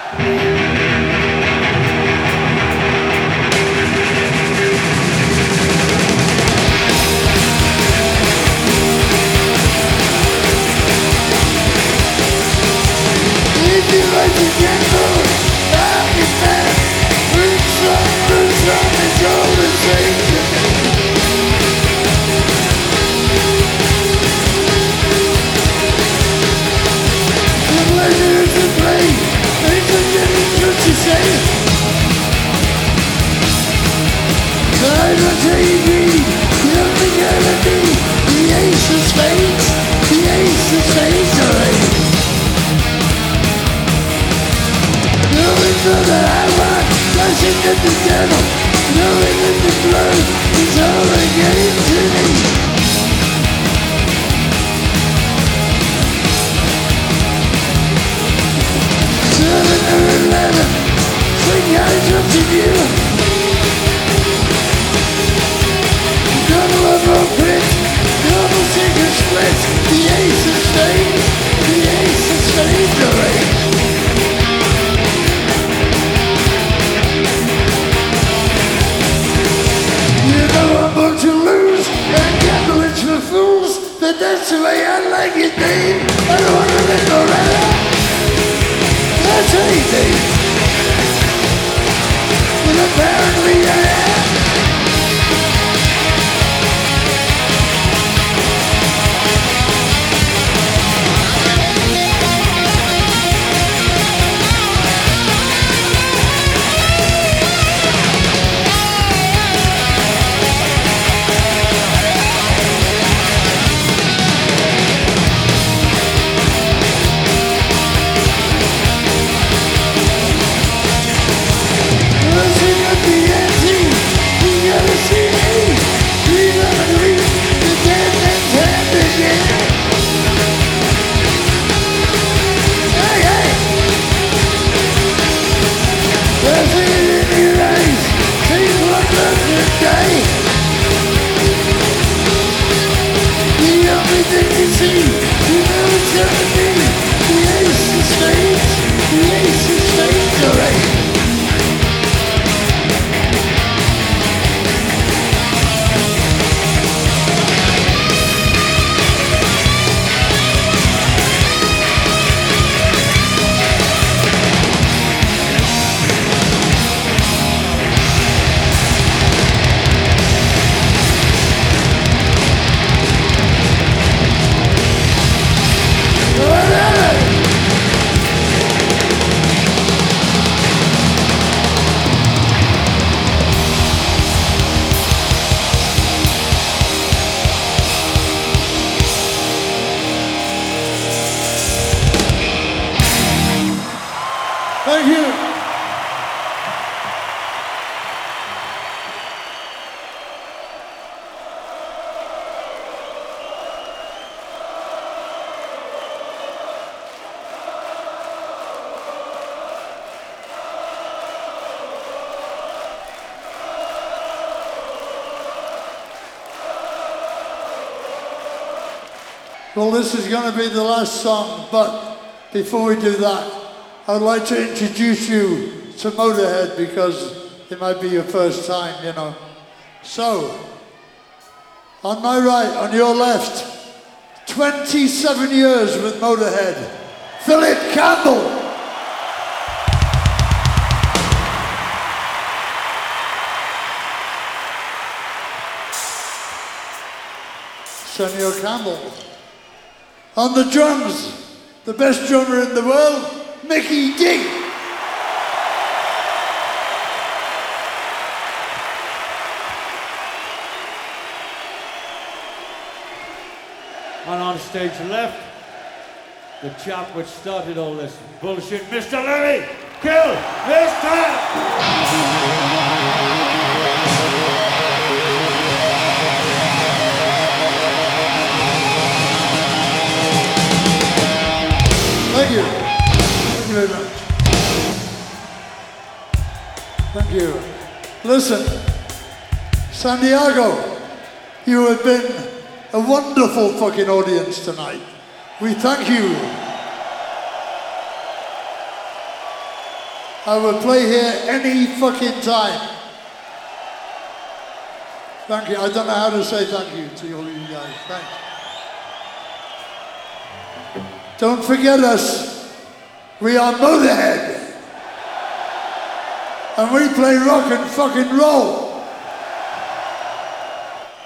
Well, this is going to be the last song, but before we do that, I'd like to introduce you to Motorhead because it might be your first time, you know. So, on my right, on your left, 27 years with Motorhead, Philip Campbell. Senor Campbell. On the drums, the best drummer in the world, Mickey D. And on stage left, the chap which started all this bullshit, Mr. Lemmy, kill Thank you. Thank you very much. Thank you. Listen, Santiago, you have been a wonderful fucking audience tonight. We thank you. I will play here any fucking time. Thank you. I don't know how to say thank you to all you guys. Thanks. Don't forget us. We are Motorhead. And we play rock and fucking roll.